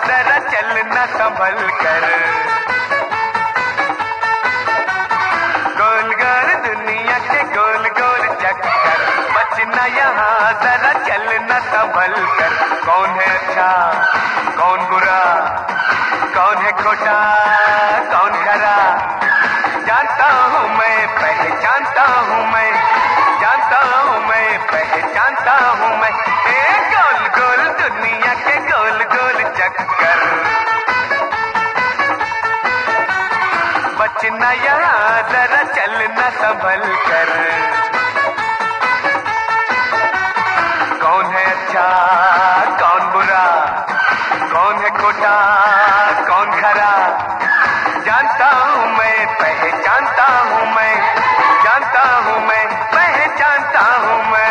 जरा चलना संभल कर। गोल गोल दुनिया के गोल गोल चक्कर, बचना यहाँ जरा चलना संभल कर। कौन है अच्छा कौन बुरा, कौन है खोटा कौन खरा, जानता हूँ मैं पहचानता हूँ मैं, जानता हूँ मैं पहचानता हूँ मैं। गोल गोल दुनिया के गोल गोल चक्कर, बचना यहाँ जरा चलना संभल कर। कौन है अच्छा कौन बुरा, कौन है खोटा कौन खरा, जानता हूँ मैं पहचानता हूँ मैं, जानता हूँ मैं पहचानता हूँ मैं।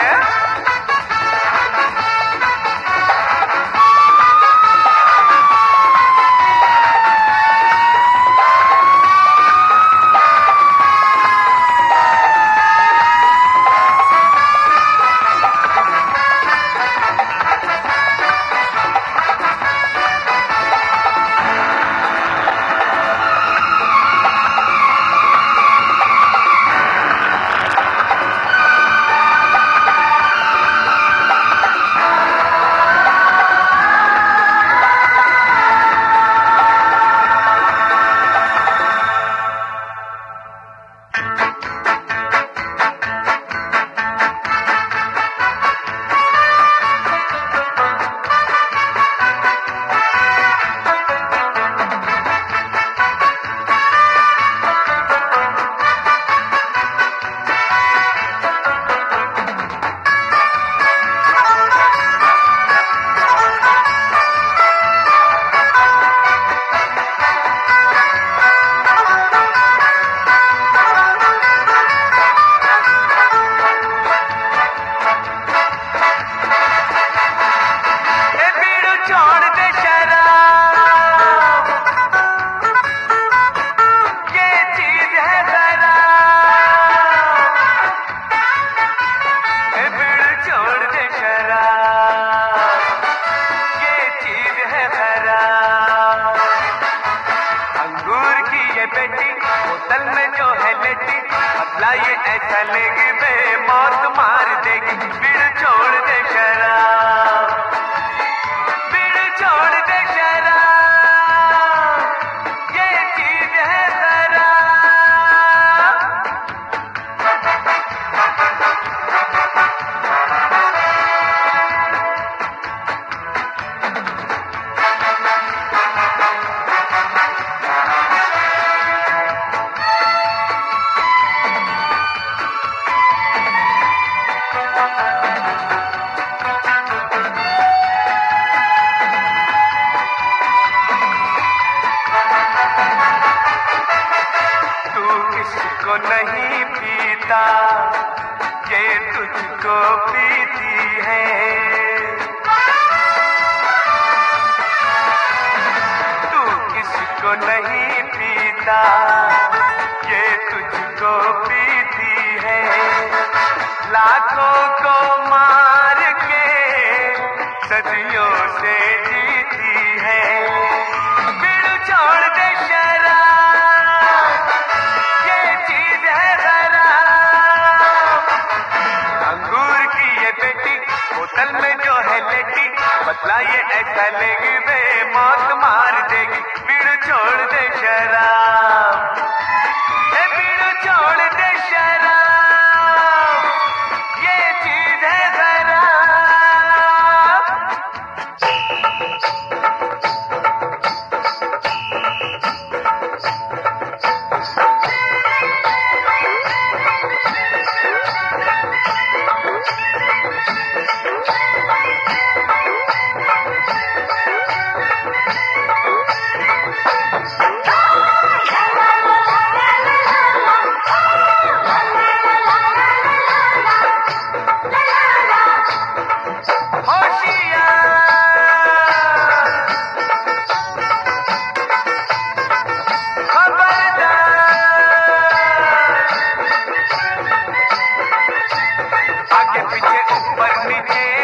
बोतल में जो है लेटी, बदला ये ऐसा लेगी बे मौत मार देगी। बीड़ छोड़ दे शराब, बीड़ छोड़ दे शराब, ये चीज है शराब। को नहीं पीता ये तुझको पीती है, तू किसको नहीं पीता ये तुझको पीती है। लाखों को मार के सदियों से जीती है। बीड़ छोड़ दे बोतल में जो है लेटी, बदला ये ऐसा लेगी बे मौत मार देगी। बीड़ छोड़ दे शराब, बीड़ छोड़ दे शराब, ये चीज है शराब। आगे पीछे ऊपर नीचे